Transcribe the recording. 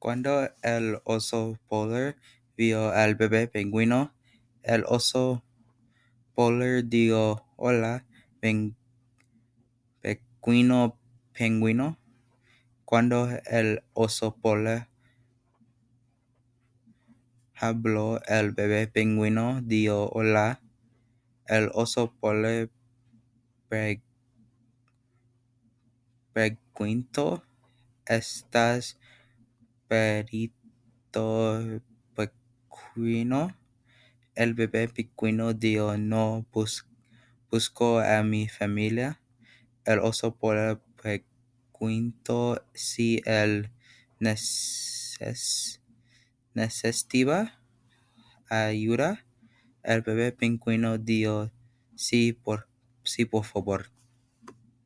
Cuando el oso polar vio al bebé pingüino, el oso polar dijo, hola, pequeño pingüino. Cuando el oso polar habló, el bebé pingüino dijo, hola, el oso polar pre- preguntó, ¿estás perito pequeño? El bebé pingüino dijo, no, busco a mi familia. El oso polar preguntó si él necesitaba ayuda. El bebé pingüino dijo, sí, por favor.